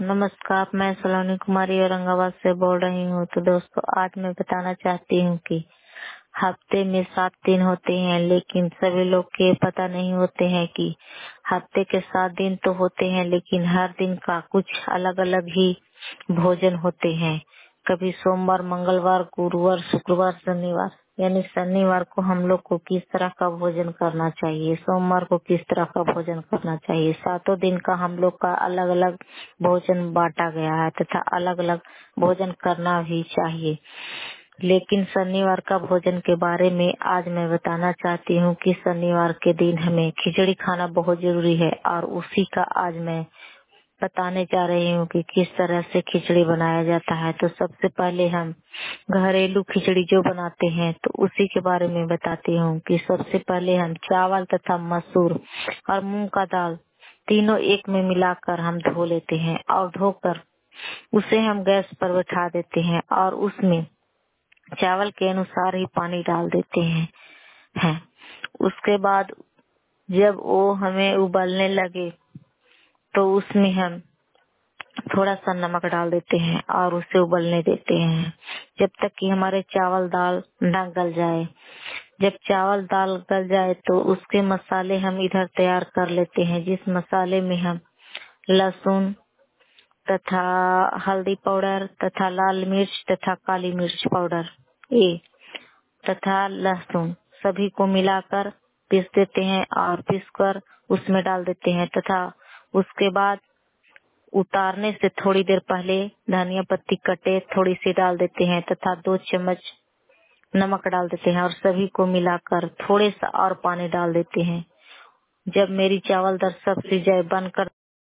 नमस्कार, मैं सलोनी कुमारी औरंगाबाद से बोल रही हूँ। तो दोस्तों, आज मैं बताना चाहती हूँ कि हफ्ते में 7 दिन होते हैं, लेकिन सभी लोग के पता नहीं होते हैं कि हफ्ते के 7 दिन तो होते हैं, लेकिन हर दिन का कुछ अलग अलग ही भोजन होते हैं। कभी सोमवार, मंगलवार, गुरुवार, शुक्रवार, शनिवार। यानी शनिवार को हम लोग को किस तरह का भोजन करना चाहिए, सोमवार को किस तरह का भोजन करना चाहिए। 7 दिन का हम लोग का अलग अलग भोजन बांटा गया है तथा अलग अलग भोजन करना भी चाहिए। लेकिन शनिवार का भोजन के बारे में आज मैं बताना चाहती हूँ कि शनिवार के दिन हमें खिचड़ी खाना बहुत जरूरी है, और उसी का आज मैं बताने जा रही हूँ कि किस तरह से खिचड़ी बनाया जाता है। तो सबसे पहले हम घरेलू खिचड़ी जो बनाते हैं तो उसी के बारे में बताती हूँ कि सबसे पहले हम चावल तथा मसूर और मूंग का दाल तीनों एक में मिलाकर हम धो लेते हैं, और धोकर उसे हम गैस पर बैठा देते हैं और उसमें चावल के अनुसार ही पानी डाल देते हैं। उसके बाद जब वो हमें उबलने लगे तो उसमें हम थोड़ा सा नमक डाल देते हैं और उसे उबलने देते हैं जब तक कि हमारे चावल दाल न गल जाए। जब चावल दाल गल जाए तो उसके मसाले हम इधर तैयार कर लेते हैं, जिस मसाले में हम लहसुन तथा हल्दी पाउडर तथा लाल मिर्च तथा काली मिर्च पाउडर ये तथा लहसुन सभी को मिलाकर पीस देते हैं, और पीसकर उसमें डाल देते हैं तथा उसके बाद उतारने से थोड़ी देर पहले धनिया पत्ती कटे थोड़ी सी डाल देते हैं तथा 2 चम्मच नमक डाल देते हैं, और सभी को मिलाकर थोड़े सा और पानी डाल देते हैं। जब मेरी चावल दाल सब सीज जाए बनकर